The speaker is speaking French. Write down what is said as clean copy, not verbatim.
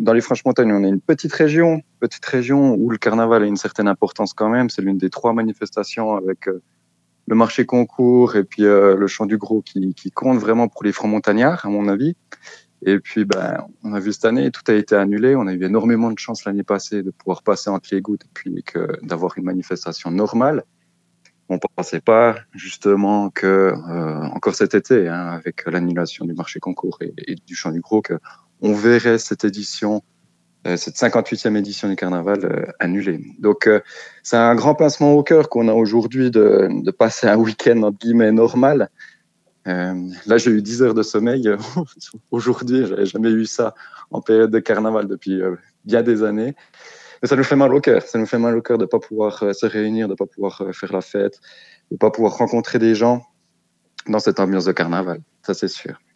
dans les Franches-Montagnes, on est une petite région où le carnaval a une certaine importance quand même. C'est l'une des 3 manifestations avec le marché concours et puis le chant du gros qui compte vraiment pour les francs montagnards, à mon avis. Et puis, on a vu cette année, tout a été annulé. On a eu énormément de chance l'année passée de pouvoir passer entre les gouttes et puis d'avoir une manifestation normale. On ne pensait pas justement que, encore cet été, hein, avec l'annulation du marché concours et du chant du gros, qu'on verrait cette édition, cette 58e édition du carnaval annulée. Donc, c'est un grand pincement au cœur qu'on a aujourd'hui de passer un week-end, entre guillemets, normal. Là, j'ai eu 10 heures de sommeil aujourd'hui. J'avais jamais eu ça en période de carnaval depuis bien des années. Mais ça nous fait mal au cœur. Ça nous fait mal au cœur de ne pas pouvoir se réunir, de ne pas pouvoir faire la fête, de ne pas pouvoir rencontrer des gens dans cette ambiance de carnaval. Ça, c'est sûr.